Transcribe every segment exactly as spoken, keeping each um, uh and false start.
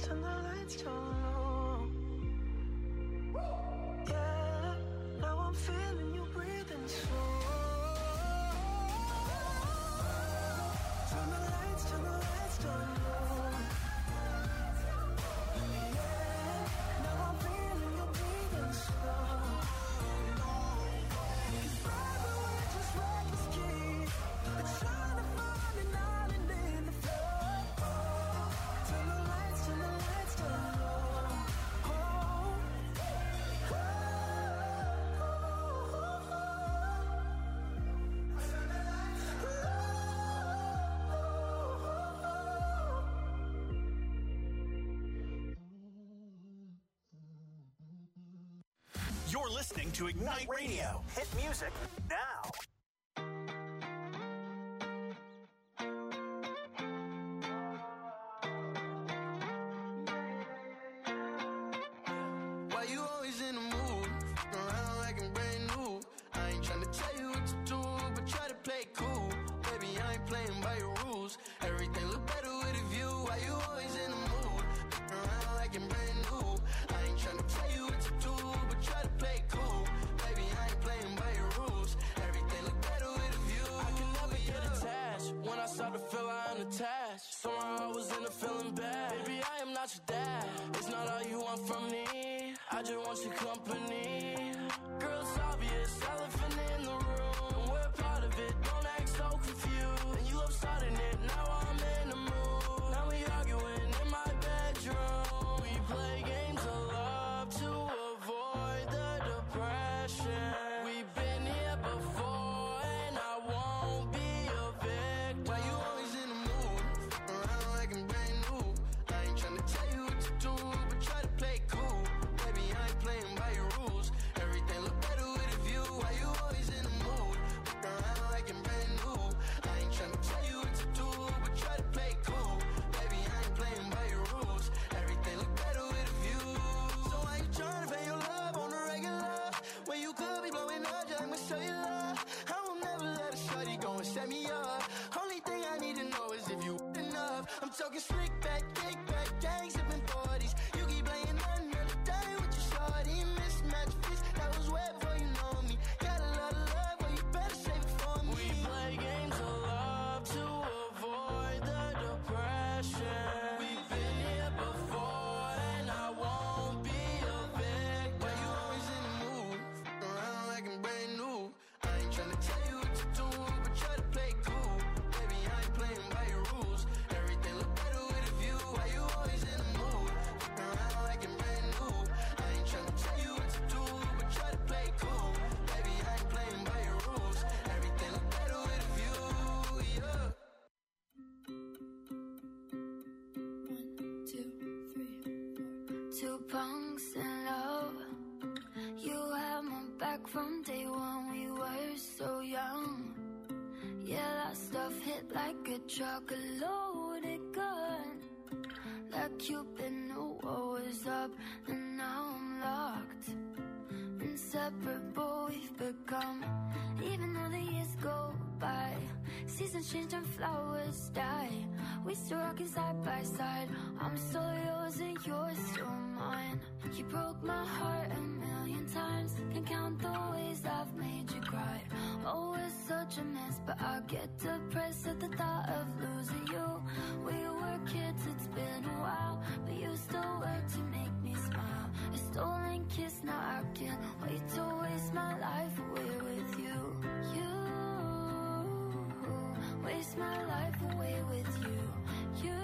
turn the lights down low. Yeah, now I'm feeling you breathing slow. Turn the lights, turn the lights down low. Yeah, now I'm feeling you breathing slow. Cause forever we're just reckless kids, trying to find an island in the flood. Turn the lights, turn the lights down low. Oh, oh, You're listening to Ignite Radio. Hit music now. Why you always in the mood? Around like I'm brand new. I ain't tryna tell you what to do, but try to play it cool. Baby, I ain't playing by your rules. Everything look better with a view. Why you always in the mood? Around like I'm brand new. I ain't tryna tell you what to do, but try to play it cool. Baby, I ain't playing by your rules. Everything look better with a view. I can never get attached. When I start to feel I am attached, somehow I was in a feeling bad. Baby, I am not your dad. It's not all you want from me. I just want your company. Girl, it's obvious, elephant in the room. We're part of it, don't act so confused. And you love starting it, now I'm in the mood. Now we arguing in my bedroom. We play games of love to avoid the depression. We've been here before and I won't be a victim. Why you always in the mood? Around like I'm brand new. I ain't tryna tell you what to do, but try to play it cool. Baby, I ain't playing by your rules. Everything look better with a view. Why you always in the mood? Around like I'm brand new. I ain't tryna tell you what to do, but try to play it cool. Baby, I ain't playing by your rules. Everything look better with a view. So why you tryna pay your love on the regular when you could be blowing up just like my cellular? I will never let a shorty go and set me up. Only thing I need to know is if you enough. I'm talking slick back, kick back, gang sipping forties. You keep playing another day with your shorty. Mismatch fish, that was wet before you know me. Got a lot of love, but you better save it for me. We play games of love to avoid the depression. We've been here before and I won't be a victim. Why you always in the mood? Around like I'm brand new. I ain't tryna tell you what to do, but try to play it cool. Baby, I ain't playing by your rules. Everything look better with a view. Why you always in the mood? Around like I'm brand new. I ain't tryna tell you what to do, but try to play it cool. Baby, I ain't playing by your rules. Everything look better with a view, yeah. Two, three, four. Two punks in love. You had my back from day one. We were so young. Yeah, that stuff hit like a truck, a loaded gun. Like Cupid knew what was up, and now I'm locked. Inseparable we've become. Even though the years go by, seasons change and flowers die, we still rockin' side by side. I'm still yours and you're still mine. You broke my heart a million times. Can't count the ways I've made you cry. Oh, it's such a mess, but I get depressed at the thought of losing you. We were kids, it's been a while, but you still work to make me smile. A stolen kiss, now I can't wait to waste my life away with you. You waste my life away with you. You.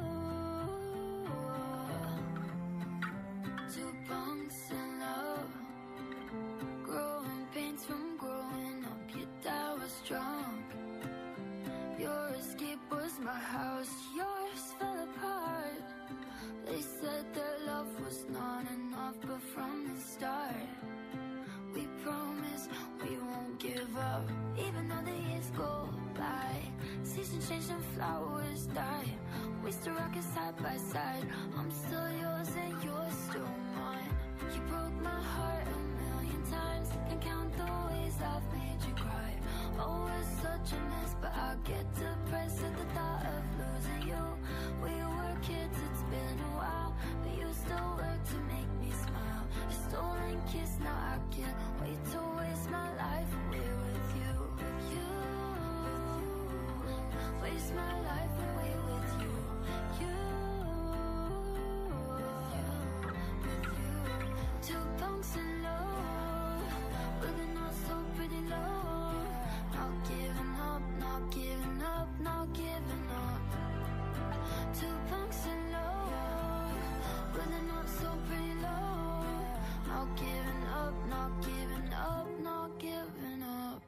Two punks in love, growing pains from growing up. Your dad was drunk. Your escape was my house. Yours fell apart. They said their love was not enough, but from the start, we promise we won't give up. Even though the years go by, seasons change and flowers die, we still rockin' side by side. I'm still yours and you're still mine. You broke my heart a million times. Can't count the ways I've made you cry. Oh, it's such a mess, but I get depressed at the thought of losing you. We were kids, it's been a while, kiss, now I can't wait to waste my life away with you. You, waste my life away with you. You, two punks in love, with a not so pretty love. Not giving up, not giving up, not giving up. Two punks in love, with a not so pretty love. Not giving up, not giving up, not giving up.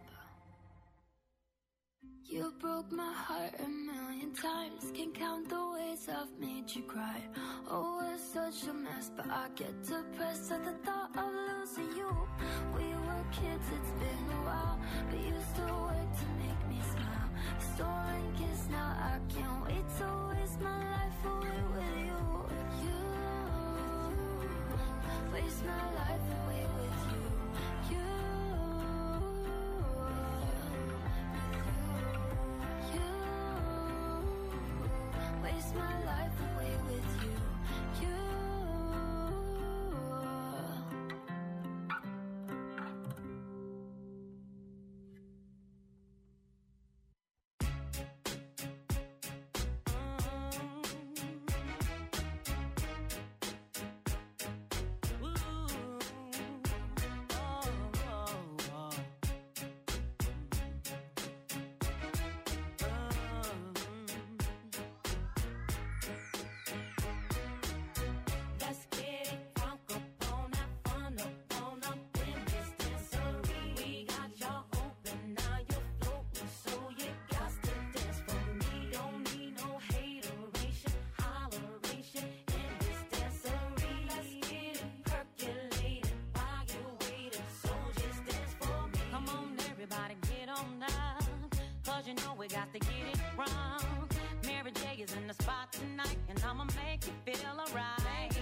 You broke my heart a million times. Can't count the ways I've made you cry. Oh, it's such a mess, but I get depressed at the thought of losing you. We were kids, it's been a while, but you still work to make me smile. Stolen kiss, now I can't wait to waste my life away with you. You, waste my life away with you. You, you, waste my life away with you. You. Let's get it crunk up on that fun up on up in this dancery. We got y'all open, now you're floating, so you got to dance for me. Don't need no hateration, holleration in this dancery. Let's get it percolated while you're waiting, so just dance for me. Come on, everybody, get on up, cause you know we got to get it wrong. Mary J is in the spot tonight, and I'ma make you feel alright.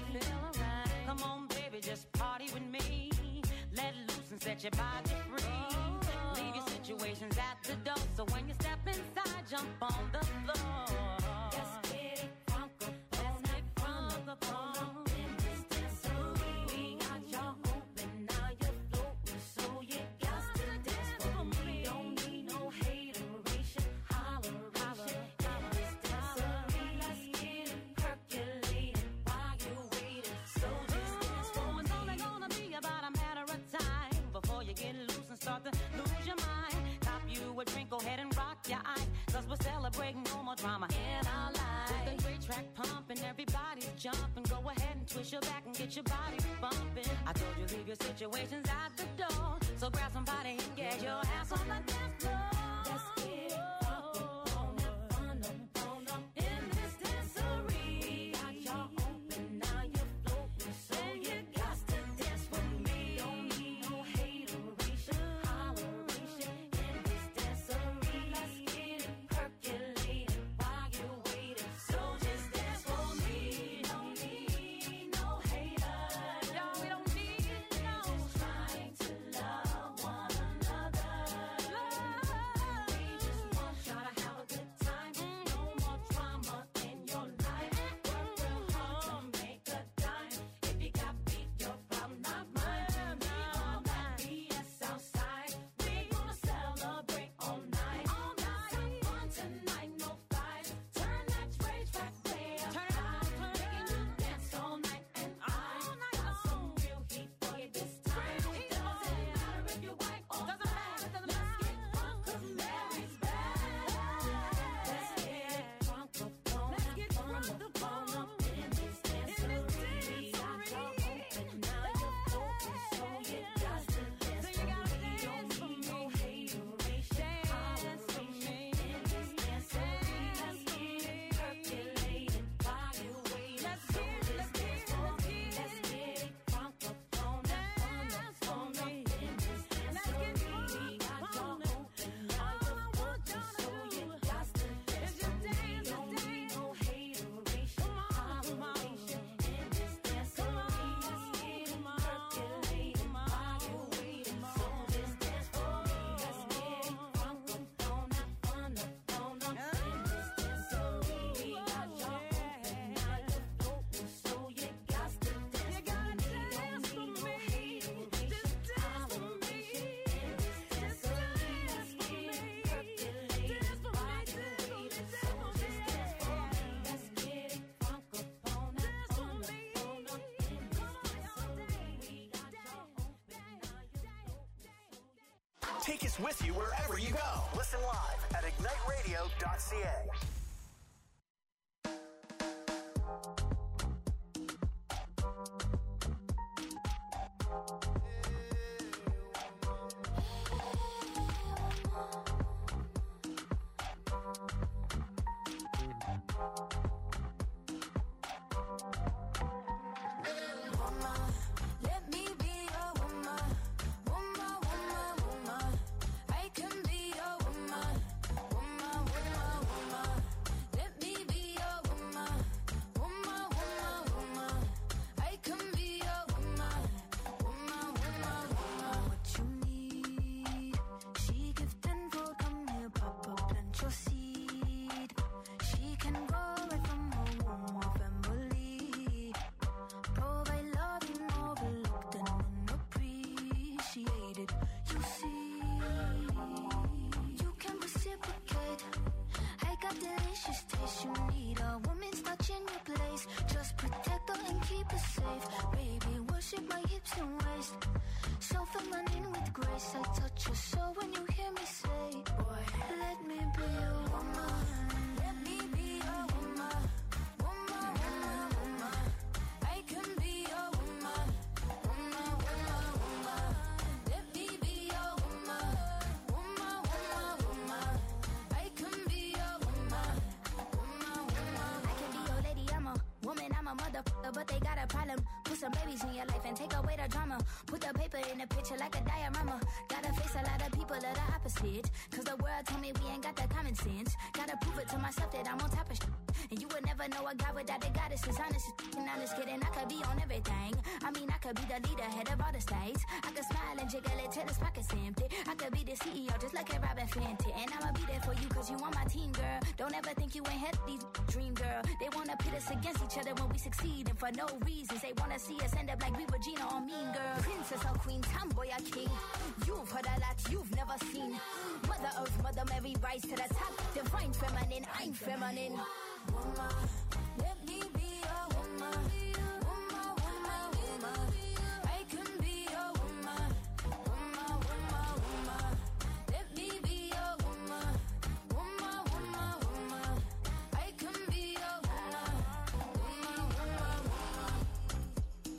Come on, baby, just party with me. Let loose and set your body free. Leave your situations at the door, so when you step inside, jump on the floor. Let's get it crunk up on that fun up on up in this dancery. We got y'all open, now you're floating, so you got to dance for me. Don't need no hateration, holleration in this dancery. Let's get it percolated while you're waiting, so just dance for Oh, me. it's only gonna be about a matter of time before you get loose and start to lose your mind. Cop you a drink, go ahead and rock your eyes, cause we're celebrating no more drama in our lives. With the great track pumping, everybody's jumping. Go ahead and twist your back and get your body bumping. I told you leave your situations at the door, so grab somebody and get your ass on the dance floor. Let's get it crunk up on that fun up on up in this dancery. We got y'all open, now you're floating, so you got to dance with me. Don't need no hateration, holleration in this dancery. Let's get it percolated while you're waiting, so just dance for me. Don't need no haters, No, we don't need no trying to love one another. We just want Take us with you wherever you go. Listen live at ignite radio dot c a. Let me be your woman, woman, woman, woman. I can be your woman, woman, woman, woman. Let me be your woman, woman, woman, woman. I can be your woman, woman, woman, woman. What you need, she give tenfold. Come here, Papa, plant your seed. She can grow right from her womb of family. Provide love and overlooked and unappreciated. You see, you can reciprocate. I got delicious taste. You need a woman's touch in your place. Just protect her and keep her safe. Baby, worship my hips and waist. So feminine with grace. I touch your soul when you hear me say, boy, let me be your woman. Let me be your woman. Woman, woman, woman. I can be your woman, woman, woman, woman. Let me be your woman, woman, woman, woman. I can be your woman, woman, woman. I can be your lady, I'm a woman, I'm a motherfucker, but they got a problem. Put some babies in your life and take away the drama. Put the paper in the picture like a diorama. Gotta face a lot of people of the opposite. Cause the world told me we ain't got that common sense. Gotta prove it to myself that I'm on top of shit. And you would never know a guy without a goddess is honest. And honest kidding, I could be on everything. I mean, I could be the leader, head of all the states. I could smile and jiggle it till his pockets empty. I could be the C E O just like a Robin Fenty. And I'ma be there for you cause you on my team, girl. Don't ever think you ain't had these dream, girl. They wanna pit us against each other when we succeed. And for no reasons, they wanna see us end up like we Regina or Mean Girl. Princess or queen, tomboy or king. You've heard a lot you've never seen. Mother Earth, Mother Mary, rise to the top. Divine feminine, I'm feminine. Woman, let me be your woman. Woman, woman, woman. I can be your woman. Woman, woman, woman. Let me be your woman. Woman, woman, woman. I can be your woman. Woman, woman, woman.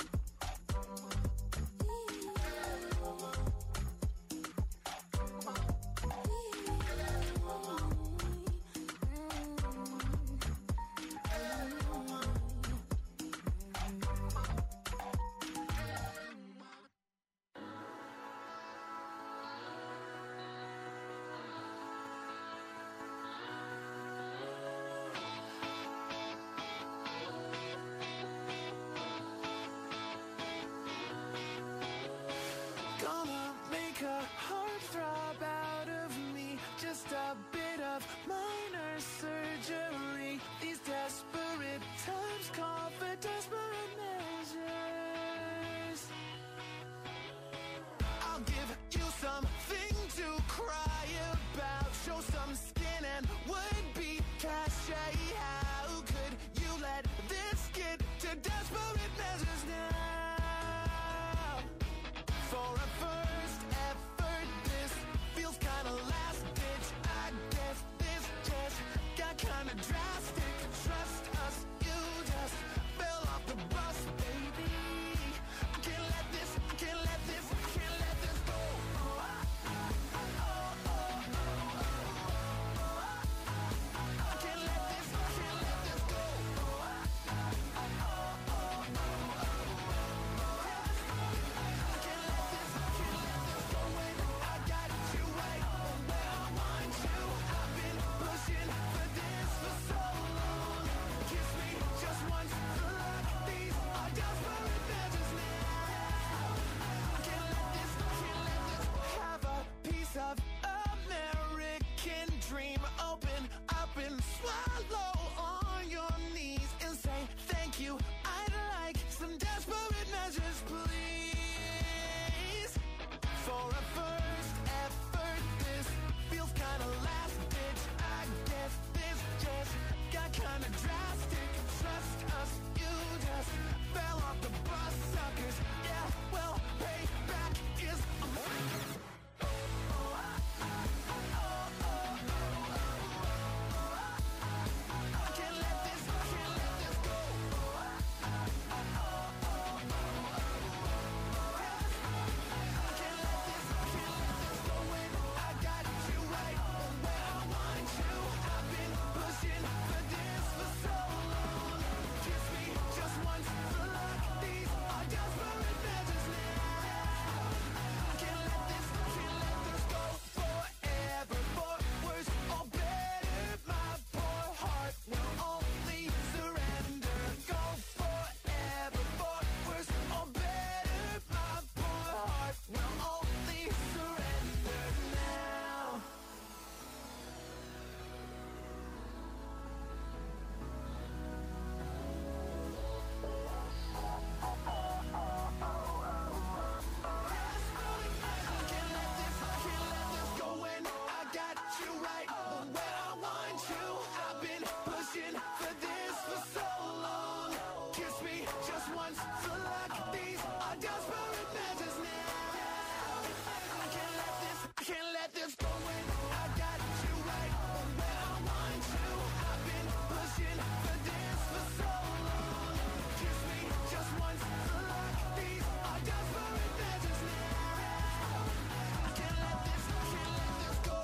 once, so like these are desperate measures now. I can't let this, I can't let this go in. I got you right where I want you. I've been pushing for this for so long. Kiss me just once, so like these are desperate measures now. I can't let this, I can't let this go.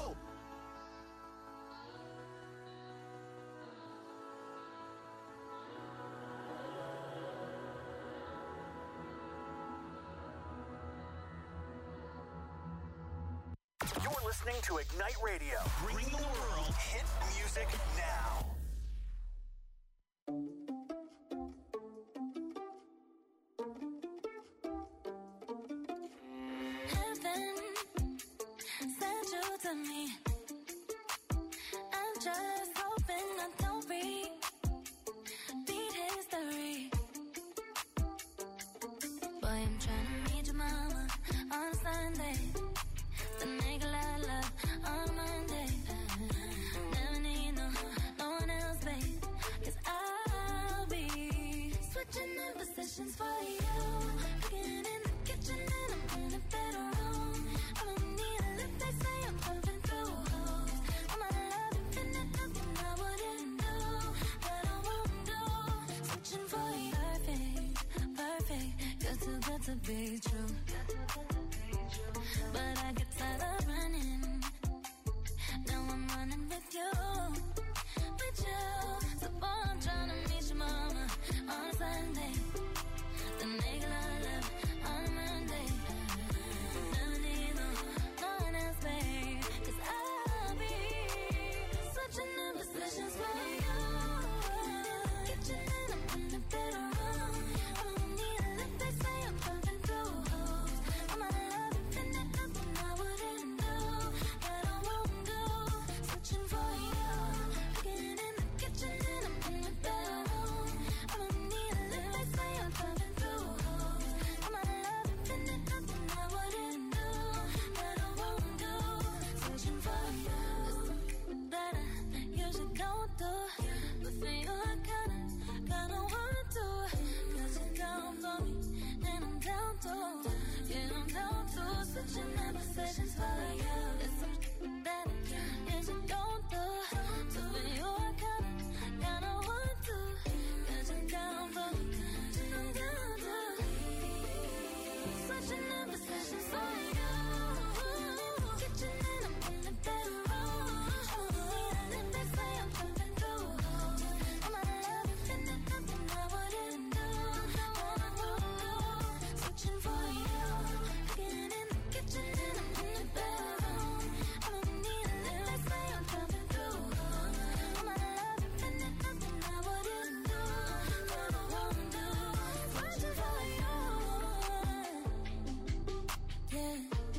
You're listening to Ignite Radio, bringing the world hit music now. Heaven sent you to me. I'm just hoping I don't repeat history. Boy, I'm trying to meet your mama on Sunday. To make a lot of love on Monday. Never need no, no one else, babe. Cause I'll be switching in positions for you. Cooking in the kitchen and I'm in the bedroom. I don't need a lip, they say I'm pumping through holes. All my love infinite, nothing I wouldn't do, that I won't do. Switching for you, perfect, perfect. You're too good to be true. But I get tired of running. Now I'm running with you, with you. So boy, I'm trying to meet your mama on Sunday. Then make a lot of love on Monday. Never need no, no one else, babe. Cause I'll be switching in positions for you. Kitchen and I'm in the bedroom. I don't need a lip, they say I'm pumping through holes. All my love infinite, nothing I wouldn't do, that I won't do. Switching for you. Cooking in the kitchen and I'm in the bedroom. I don't need a lip, they say I'm pumping through holes. All my love infinite, nothing I wouldn't do, that I won't do. Switching for you. It's that I usually don't do, but for you I kinda, kinda want to. Cause you're down for me, and I'm down too. Yeah, I'm down to switching my positions for you. It's something that I usually don't do, so for you I kinda, kinda want to. Cause you're down for me, and I'm down to. Switching my positions for you. Kitchen and I'm in the bedroom. Oh, and they say I'm pumping through holes. All my love infinite, nothing I wouldn't do, that I won't do. Switching for you. Cooking in the kitchen and I'm in the bedroom. I don't need a lip, they say I'm pumping through holes. All my love infinite, nothing I wouldn't do, that I won't do. Switching for you. Yeah.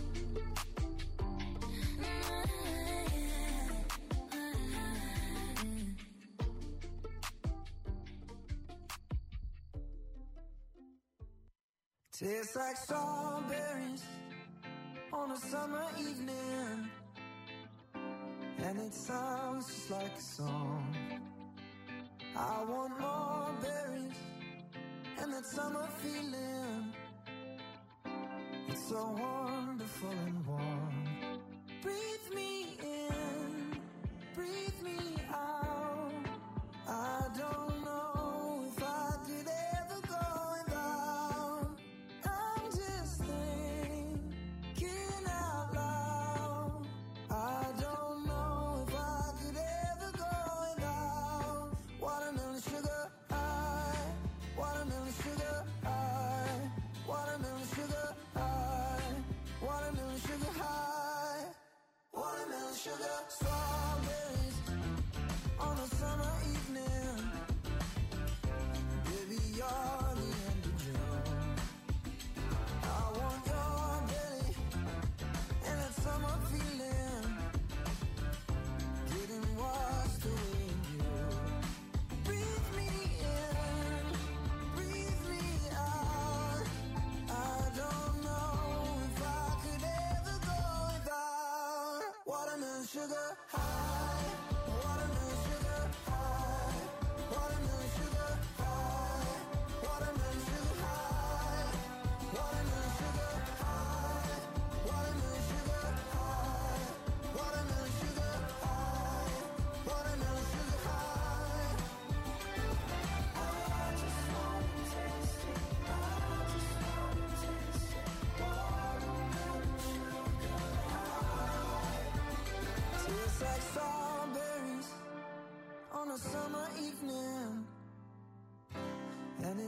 Tastes like strawberries on a summer evening, and it sounds just like a song. I want more berries and that summer feeling. It's so wonderful and warm. Breathe me in, breathe me out. I don't know if I could ever go without. I'm just thinking out loud. I don't know if I could ever go without. Watermelon sugar high, watermelon sugar high, watermelon sugar high, watermelon sugar high, watermelon sugar. Strawberries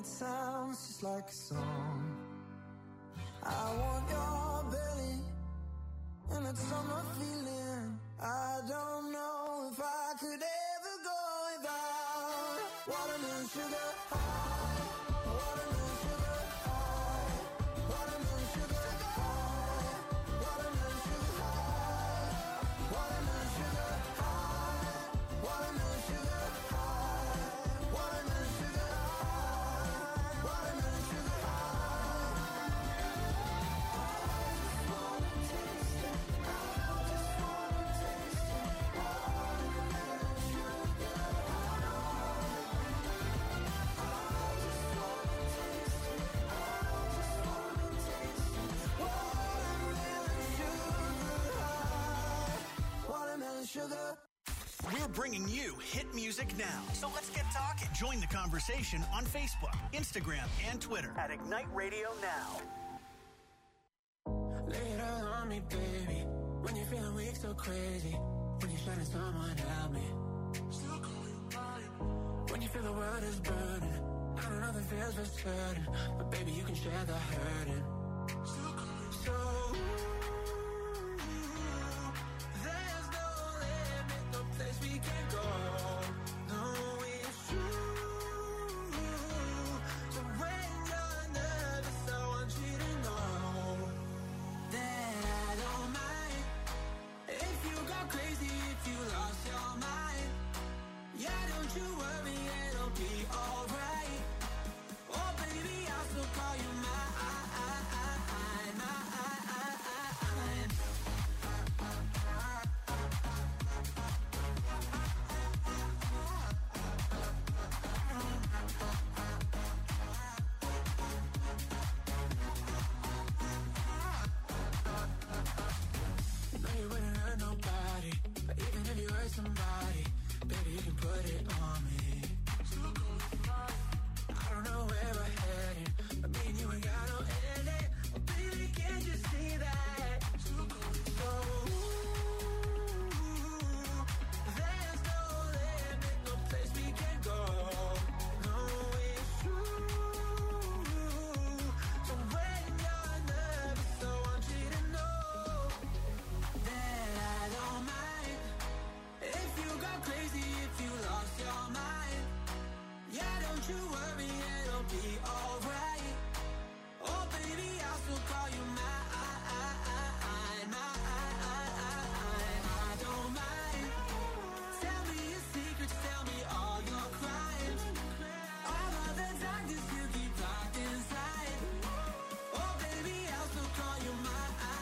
it sounds just like a song. I want your belly, and that summer feeling. I don't know if I could ever go without watermelon sugar high, watermelon sugar high, watermelon sugar high, watermelon sugar high, watermelon sugar high, watermelon sugar high, watermelon sugar high, watermelon sugar high. Sugar. We're bringing you hit music now. So let's get talking. Join the conversation on Facebook, Instagram, and Twitter at Ignite Radio Now. Lay it all on me, baby. When you're feeling weak, so crazy. When you're shining, someone help me. Still call you mine. When you feel the world is burning. I don't know if it feels for certain, but baby, you can share the hurting. Still call you so. Place we can go. No, it's true. So when you're nervous, I want you to know that I don't mind if you go crazy, if you lost your mind. Yeah, don't you worry, it'll be alright. Oh, baby, I'll still call you mine. Somebody, baby, you can put it on me. I don't know where we're heading, but me and you ain't got no ending. Oh, baby, can't you see that? So, there's no limit, no place we can go. No, it's true. So when you're nervous, I want you to know that I don't mind. If you go crazy, if you lost your mind, yeah, don't you worry, it'll be alright. Oh, baby, I'll still call you mine. I don't mind. Tell me your secrets, tell me all your crimes. All of the darkness you keep locked inside. Oh, baby, I'll still call you mine.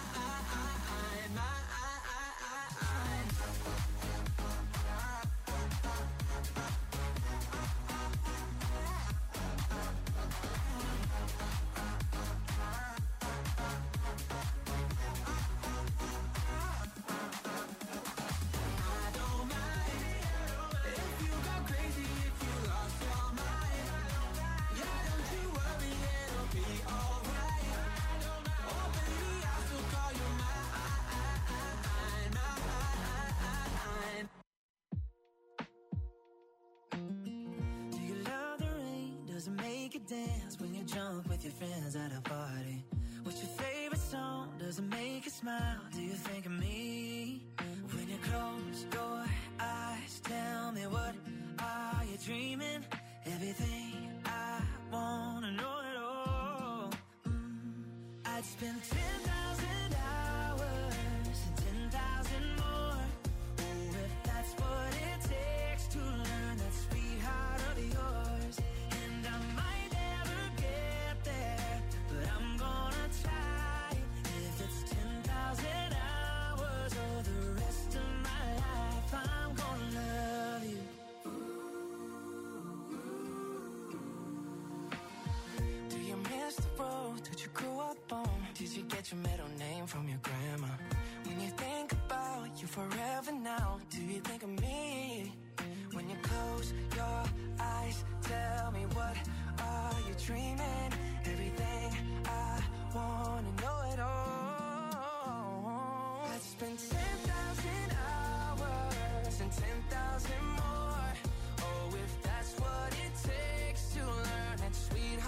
Dance when you jump with your friends at a party. What's your favorite song? Does it make you smile? Do you think of me? When you close your eyes, tell me what are you dreaming? Everything I wanna know it all. Mm. I'd spend ten thousand hours and ten thousand more. Oh, if that's what it takes to learn that sweet heart of yours. And I might did you get your middle name from your grandma? When you think about you forever now, do you think of me? When you close your eyes, tell me what are you dreaming? Everything I wanna know it all. I'd spend ten thousand hours and ten thousand more. Oh, if that's what it takes to learn that sweet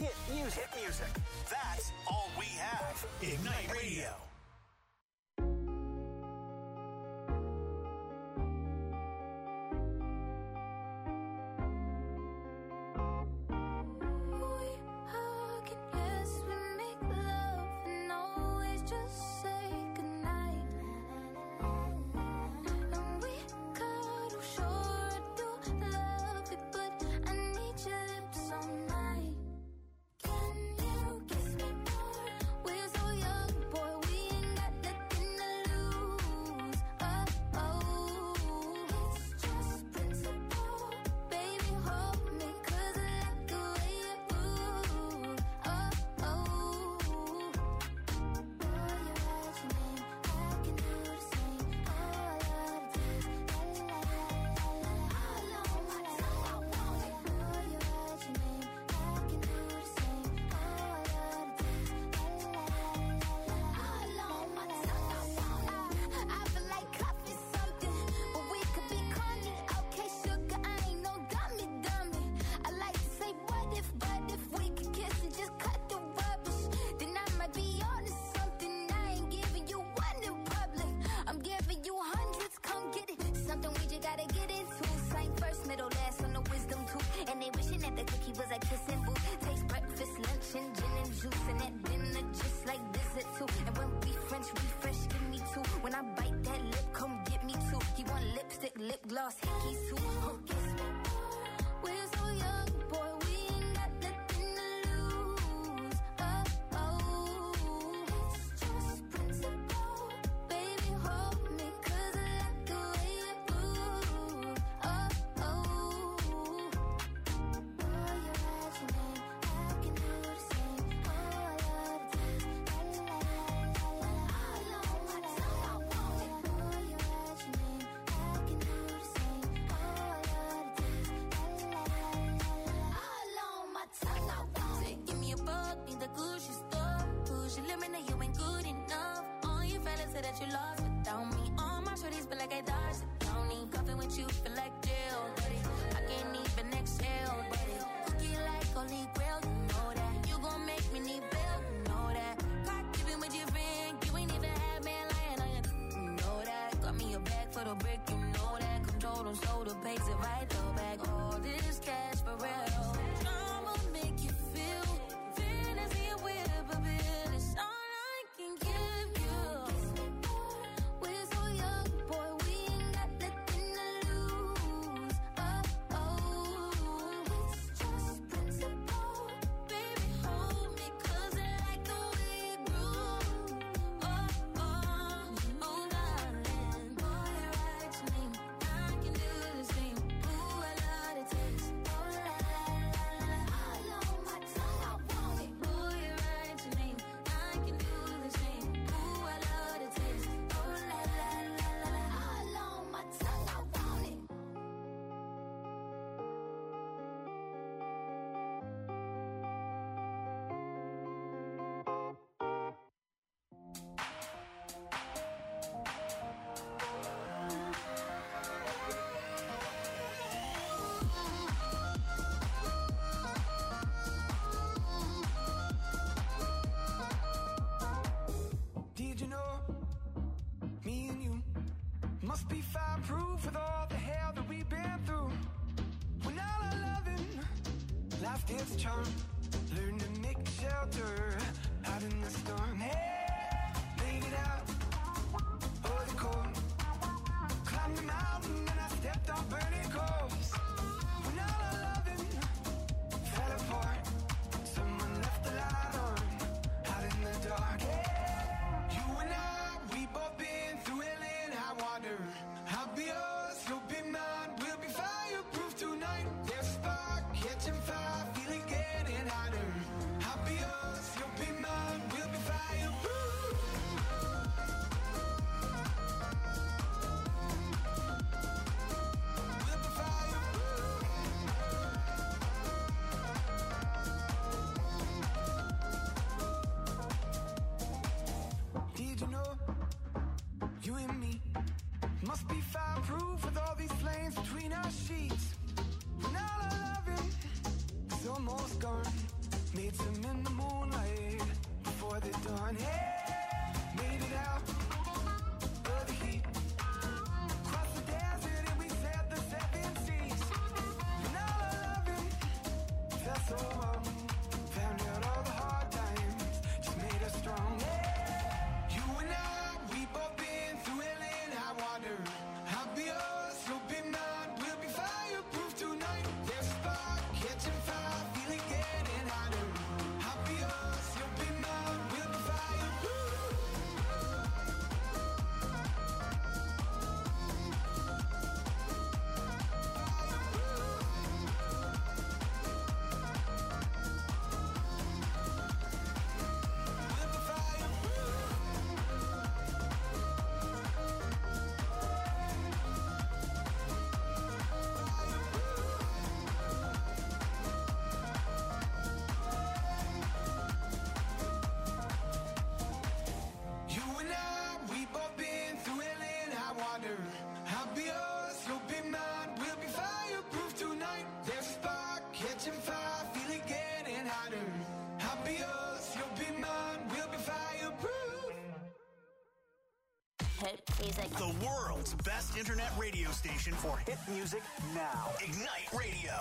hit music. Hit music. That's all we have. Ignite Radio. Must be fireproof with all the hell that we've been through. When all our loving, life gets charm. Learn to make shelter out in the storm. Hey, made it out, oh the cold. Climbed the mountain and I stepped on burning coals. When all our loving fell apart, someone left the light on out in the dark. Hey, you and I, we both been through hell and high water. I'll be yours, you'll be mine. We'll be fireproof tonight. There's a spark, catching fire, feeling getting hotter. I'll be yours, you'll be mine. We'll be fireproof. We'll be fireproof. Did you know, you and me must be fireproof with all these flames between our sheets. When all our loving is almost gone, made hit music. The world's best internet radio station for hit music now. Ignite Radio.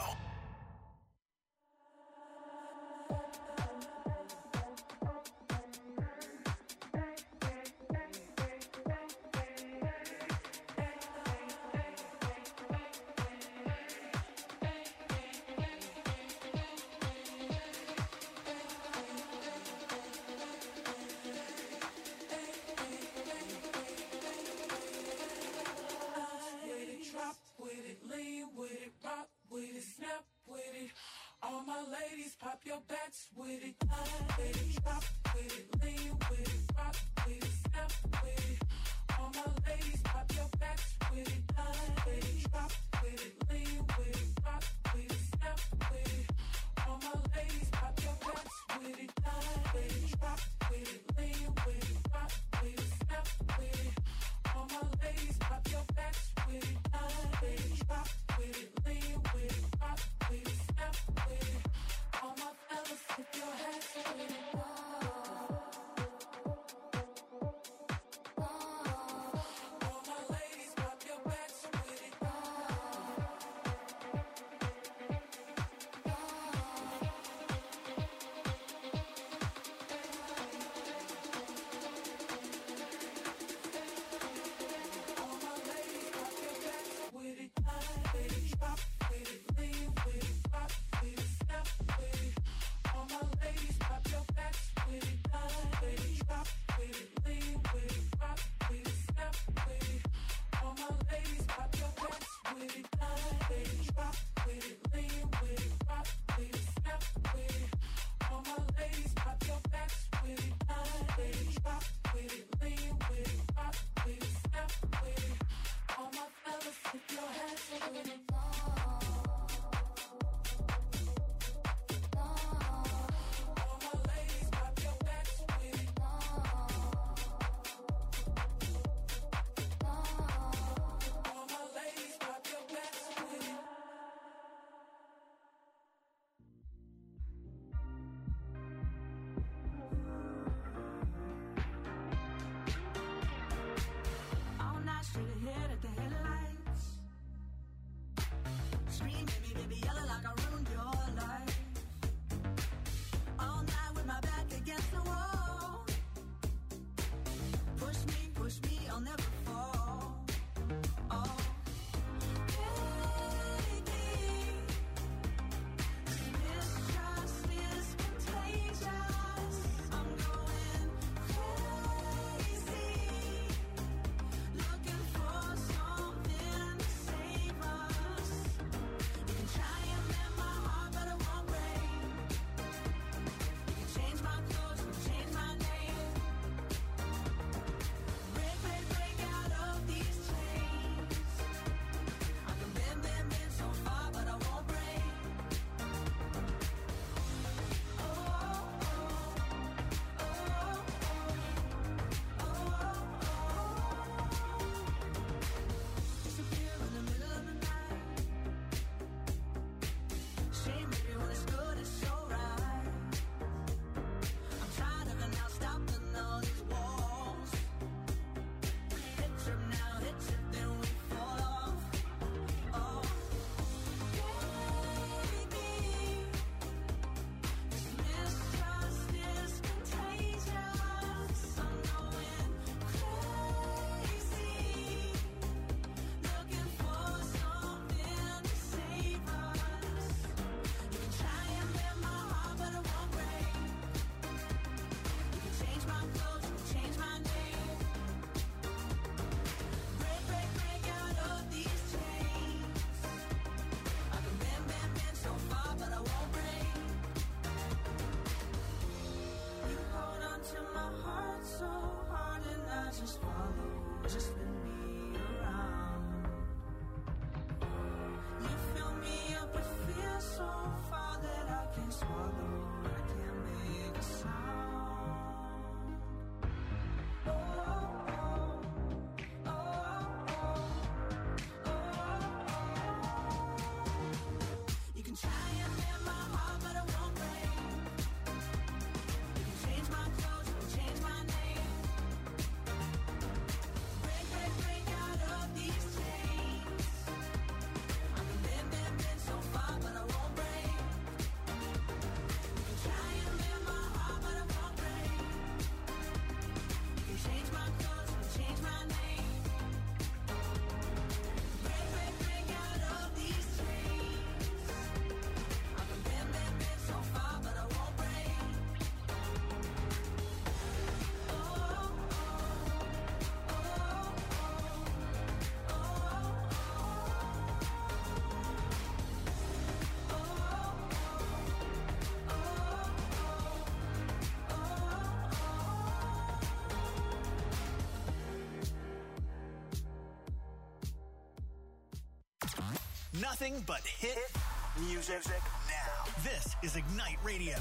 Pop your backs with it, line with it, drop with it, lean with it, rock with it, snap with it. All my ladies, pop your backs with it, line with it, drop with it, lean with it, rock with it, snap with it. All my ladies, pop your backs with it, line with it, drop with it, lean with it, rock with it, snap with it. All my ladies, pop your backs with it, line with it, drop with it, lean with it, rock with it, snap with it. All my fellas, put your hands with it. All my ladies, pop your backs with it. All my ladies, pop your backs with it. Line with it, drop with it, lean with it, rock with it, snap with it. All my ladies, pop your backs with it. Line with it, drop with it, lean with it, rock with it, snap with it. All my ladies, pop your backs with it. Line with it, drop with it, lean with it, rock with it, snap with it. All my ladies, pop your backs with it. Line with it, drop with it, lean with it, rock with it, snap with it. All my fellas, put your hands with it. All my ladies, pop your backs with it. All my ladies, pop your backs with it. All night straight ahead at the headlights. Scream, baby, baby, yelling like I ruined your life. All night with my back against the wall. Push me, push me, I'll never fall. Oh, baby, mistrust is contagious. I'm going crazy, looking for something to save us. You can try and mend my heart, but it won't break. You can change my clothes, you can change my name. Break, break, break out of these chains. I can bend, bend, bend so far, but I won't break. Oh, oh, oh, oh, oh, oh. Disappear in the middle of the night. Shame, baby, when it's good, it's so right. I'm tired of it now, stopping all these walls. Hit trip now, hit trip, then we fall off. Oh, baby, this mistrust is contagious. I'm going crazy, looking for something to save us. You can try and bend my heart, but it won't break. You can change my clothes, you can change my name. Break, break, break out of these chains. I can bend, bend, bend so far, but I won't break. You hold on to my heart so hard, and I just follow, just spin me around. You fill me up with fear so far that I can't swallow, I can't make a sound. Oh, oh, oh, oh, oh, oh. You can try and mend my heart, but it won't break. You can change my clothes, you can change my name. Break, Nothing but hit music now. This is Ignite Radio.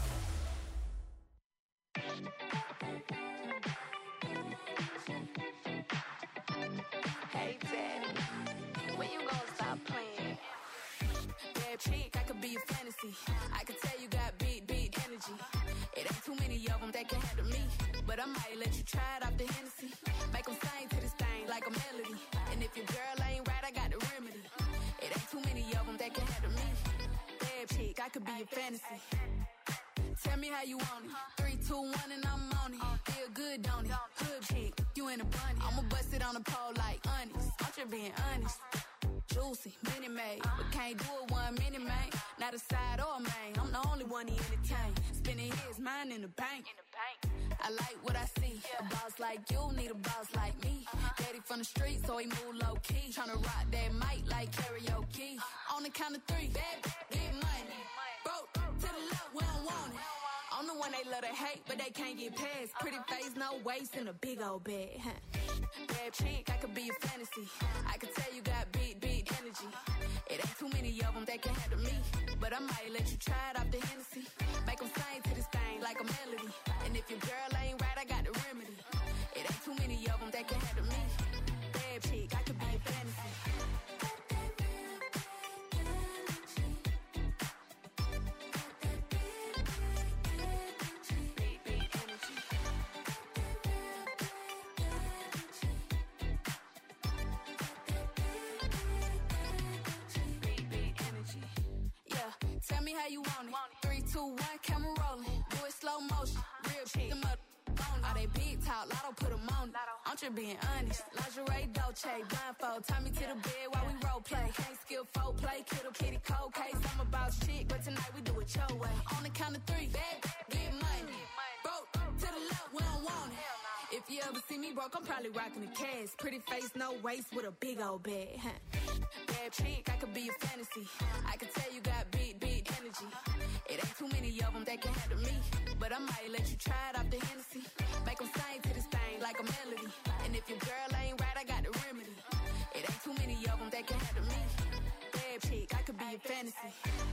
Hey, Daddy, when you gonna stop playing? Bad chick, I could be a fantasy. I could tell you got big, big energy. It ain't too many of them that can handle me. But I might let you try it off the Hennessy. Make them sing to this thing like a melody. And if your girl ain't right, I got the remedy. It ain't too many of them that can handle me. Bad chick, I could be a fantasy. Tell me how you want it. Three, two, one, and I'm on it. Feel good, don't it? Hood chick, you in a bunny. I'ma bust it on the pole like honest. I'm just being honest. Juicy, mini made, but can't do it one minute, man. Not a side or a main. I'm the only one he entertain. Spinning his mind in the bank. I like what I see. A boss like you need a boss like me. Daddy from the street, so he move low key. Tryna rock that mic like karaoke. On the count of three, bad, get money. Broke to the left, we don't want it. I'm the one they love to hate, but they can't get past. Pretty face, no waist, and a big old bag. Huh. Bad chick, I could be a fantasy. I could tell you got big, big energy. It ain't too many of them that can handle me. But I might let you try it off the Hennessy. Make them sing to this thing like a melody. And if your girl ain't right, I got the remedy. It ain't too many of them that can handle me. Bad chick, I could be a fantasy. Tell me how you want it. Three, two, one, camera rolling. Do it slow motion. Real chick, them up. All they big talk, lotto put them on it. I'm just being honest. Lingerie, Dolce, blindfold. Tie me to the bed while we role play. Can't skill folk play, kiddo, kitty, cold case. I'm a boss chick, but tonight we do it your way. On the count of three, bad, get money. Broke to the left, we don't want it. If you ever see me broke, I'm probably rocking a cast. Pretty face, no waist, with a big old bag. Huh. Bad chick, I could be a fantasy. I could tell you got big, big energy. It ain't too many of them that can handle me. But I might let you try it off the Hennessy. Make them sing to this thing like a melody. And if your girl ain't right, I got the remedy. It ain't too many of them that can handle me. Bad chick, I could be a fantasy.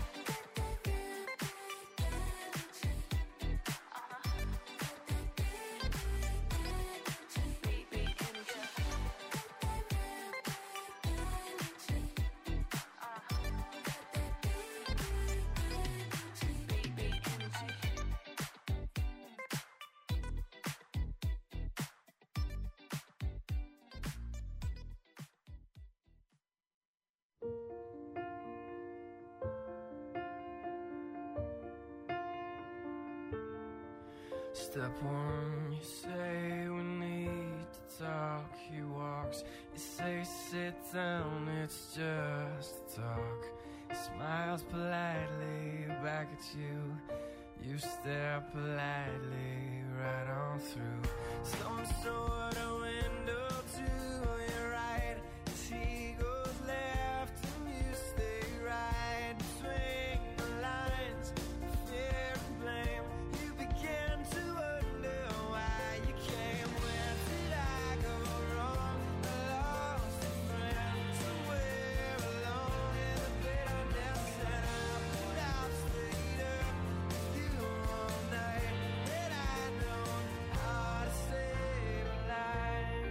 Step one, you say we need to talk. He walks, you say sit down, it's just talk. He smiles politely back at you. You stare politely right on through some sort of window to your right. As he goes left and you stay right between the lines of fear and blame. You begin to wonder why you came. Where did I go wrong? I lost a friend somewhere alone in the bitterness, and I put out stayed up with you all night. And I know how to save a life.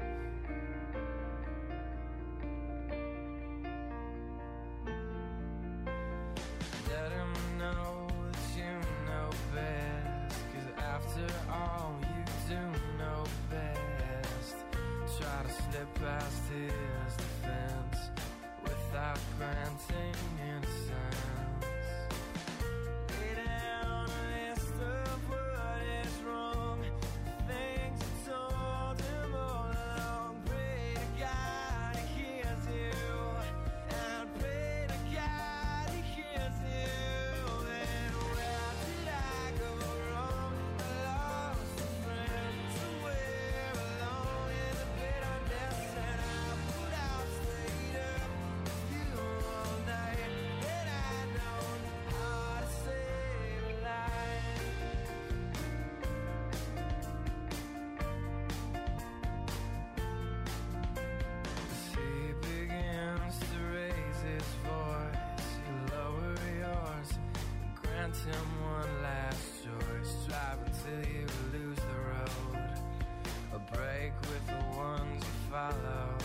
Let him know that you know best, 'cause after all you do know best. Try to slip past his defense without granting innocence. Lay down a list of what is wrong, things you told him all along. Pray to God he hears you, and pray to God he hears you. Then where did I go wrong? I lost a friend somewhere alone in the bitterness, and I put Grant him one last choice. Drive until you lose the road. A break with the ones you follow.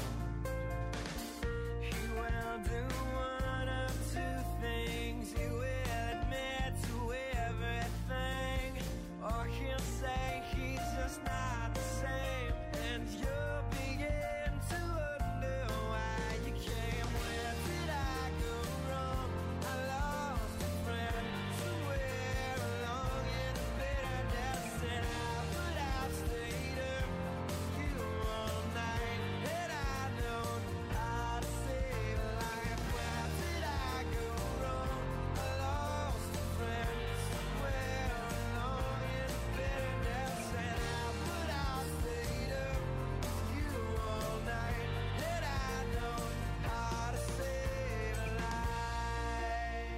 He will do one of two things. He will admit to everything, or he'll say he's just not the same. And you'll begin to wonder why you came. Where did I go wrong? I lost a friend somewhere along in the bitterness, and I would have stayed up with you all night. And I know how to save a life. Where did I go wrong? I lost a friend somewhere along in the bitterness, and I would have stayed up with you all night. And I know how to save a life.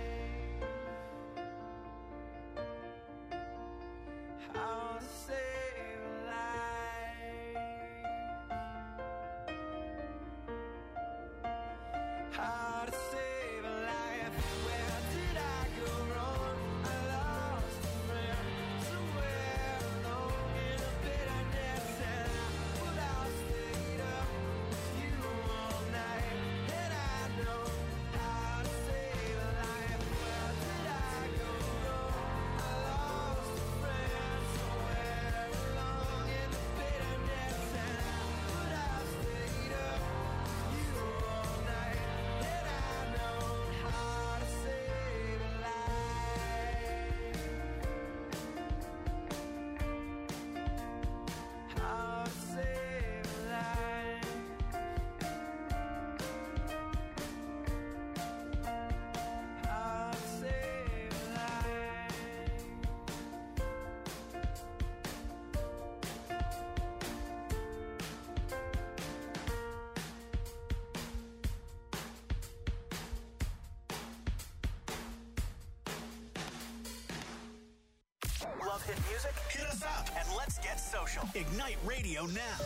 How to save a life. How to save a life. Where did I go wrong? I lost a friend somewhere along in the bitterness, and I would have stayed up with you all night. And I know how to save a life. Where did I go wrong? I lost a friend somewhere along in the bitterness, and I would have stayed up with you all night. And I know how to save a life. How to save a life. How to save a life. Love hit music? Hit us up and let's get social. Ignite Radio now.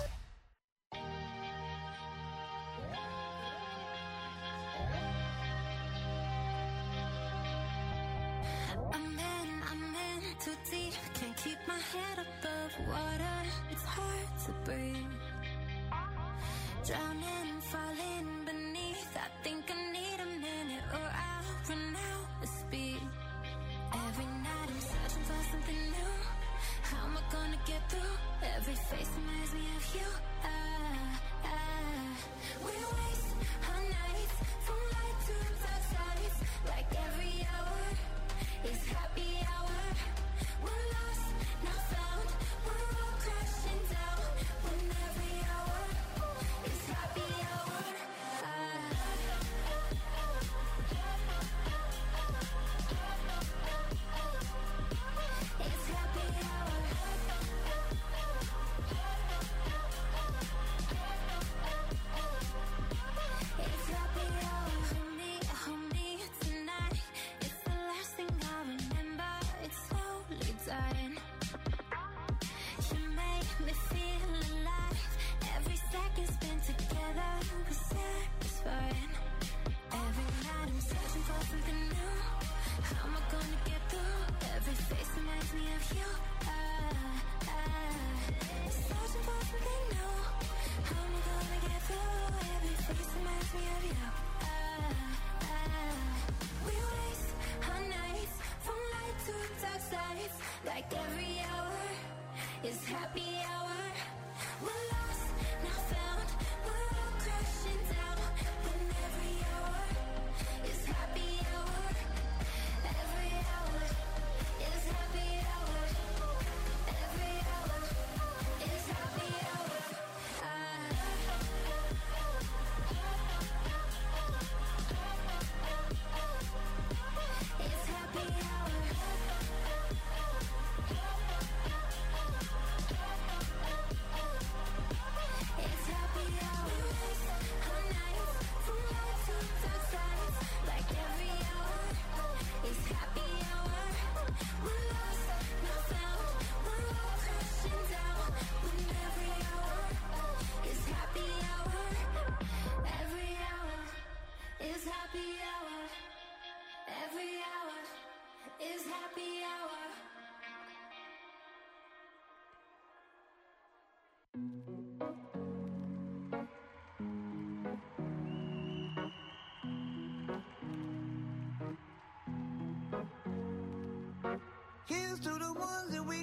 I'm in, I'm in too deep. Can't keep my head above water. It's hard to breathe. Drowning, falling beneath. I think I need a minute or I'll run out of speed. Every night I'm searching for something new. How am I gonna get through? Every face reminds me of you. Ah, ah. We waste our nights from light to dark sides. Like every hour is happy hour. We're lost, now found. We're all crashing down. When every hour is happy hour. It's happy hour.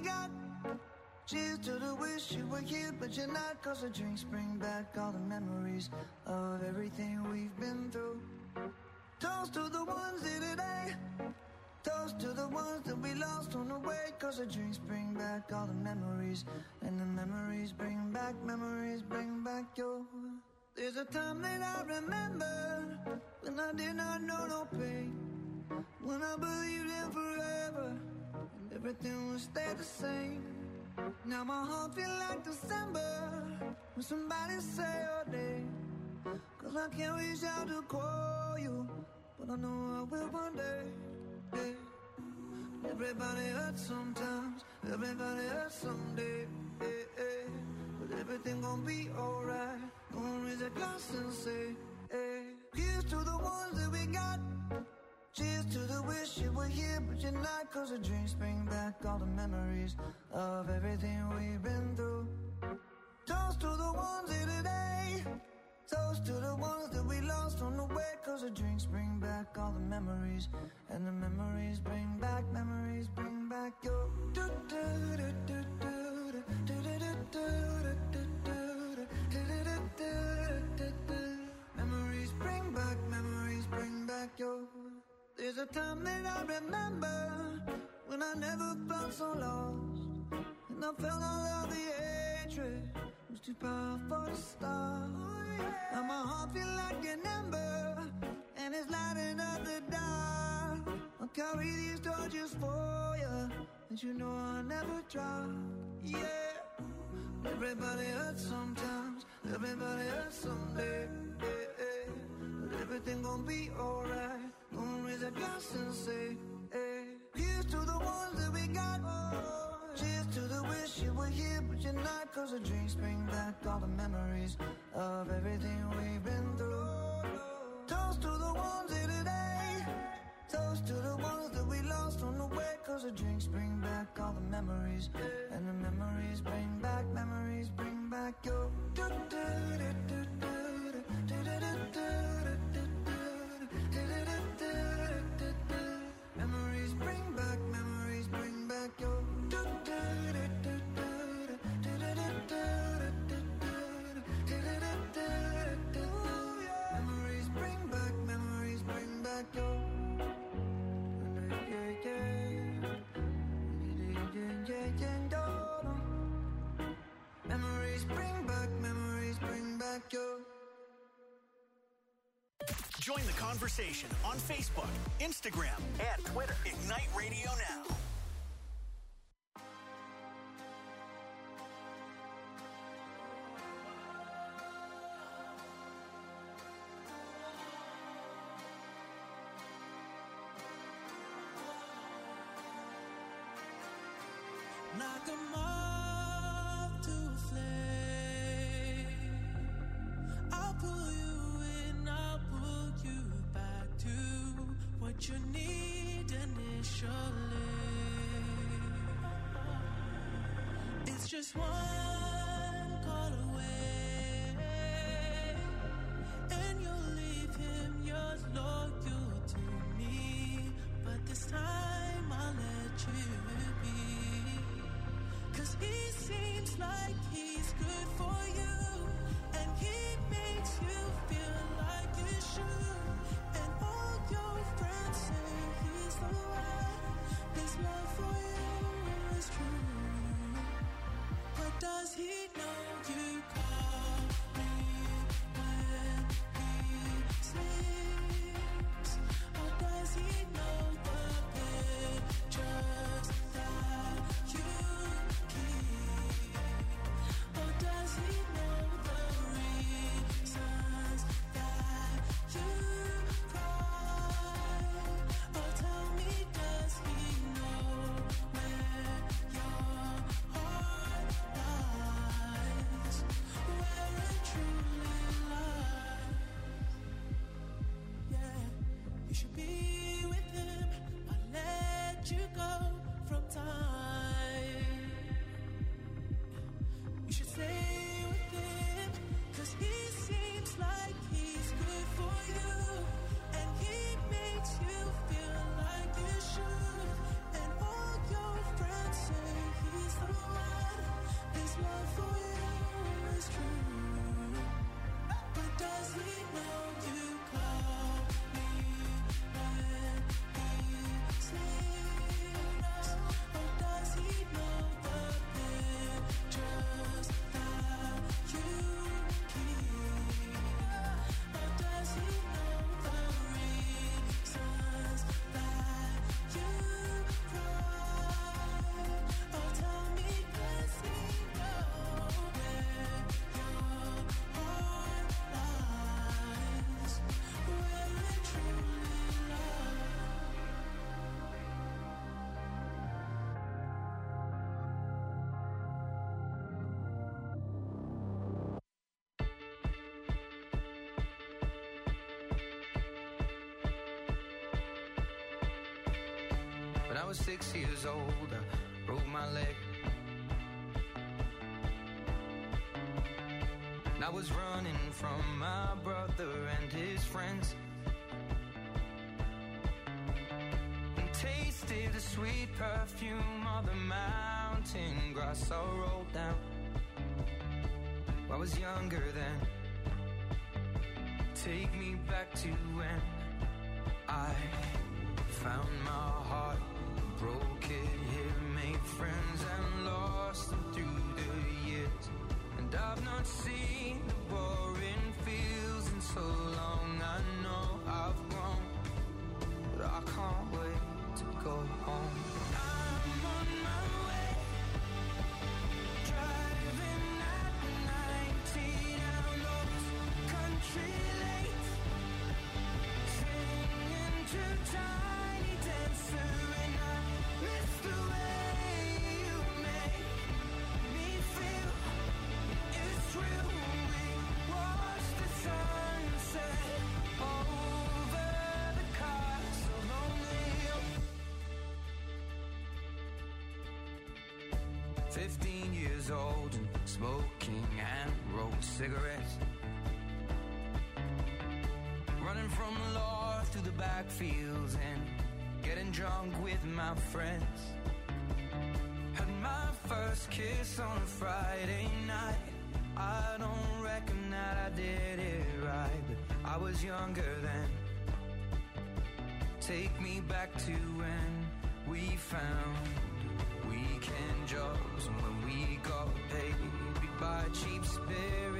got. Cheers to the wish you were here, but you're not. Cause the drinks bring back all the memories of everything we've been through. Toast to the ones here today. Toast to the ones that we lost on the way. Cause the drinks bring back all the memories. And the memories bring back, memories bring back your. There's a time that I remember when I did not know no pain. When I believed in forever and everything would stay the same. Now my heart feel like December when somebody say your name. Cause I can't reach out to call you, but I know I will one day. Yeah. Everybody hurts sometimes, everybody hurts someday. Yeah, yeah. But everything gon' be alright. Gonna raise a glass and say, hey. Here's to the ones that we got. Cheers to the wish you were here, but you're not. Cause the drinks bring back all the memories of everything we've been through. Toast to the ones here today. Toast to the ones that we lost on the way. Cause the drinks bring back all the memories. And the memories bring back, memories bring back your. Memories bring back, memories bring back your. There's a time that I remember when I never felt so lost. And I felt all of the hatred was too powerful to stop. Now my heart feel like an ember and it's lighting up the dark. I'll carry these torches for you, and you know I'll never drop. Yeah. Everybody hurts sometimes, everybody hurts someday. Yeah, yeah. But everything gon' be alright. Gonna raise a glass and say, hey. Here's to the ones that we got. Oh. Cheers to the wish you were here, but you're not. Cause the drinks bring back all the memories of everything we've been through. Toast to the ones here today. Toast to the ones that we lost on the way. Cause the drinks bring back all the memories. And the memories bring back, memories bring back your. Memories bring back, memories bring back your. Memories bring back, memories bring back your. Memories bring back, memories bring back your. Join the conversation on Facebook, Instagram, and Twitter. Ignite Radio Now. Like a moth to a flame, I'll pull you in, I'll pull you back to what you need initially. It's just one call away, and you'll leave him, you're loyal to me. But this time I'll let you be. Cause he seems like he's good for you, and he makes you feel like you should. And all your friends say he's the one. His love for you is true. But does he know you call me when he sleeps? Or does he know the pictures that you keep? Or does he know When I was six years old, I broke my leg. And I was running from my brother and his friends, and tasted the sweet perfume of the mountain grass I rolled down. I was younger then. Take me back to when I found my heart, broke it here, made friends and lost them through the years. And I've not seen the boring fields in so long. I know I've grown, but I can't wait to go home. I'm on my way, driving at ninety down those country lanes, singing to Tiny Dancer, and I miss the way you make me feel. It's real. We watch the sunset over the castle lonely. Fifteen years old and smoking and rolled cigarettes, running from the law through the backfields and getting drunk with my friends. Had my first kiss on a Friday night. I don't reckon that I did it right, but I was younger then. Take me back to when we found weekend jobs, and when we got paid, we'd buy cheap spirits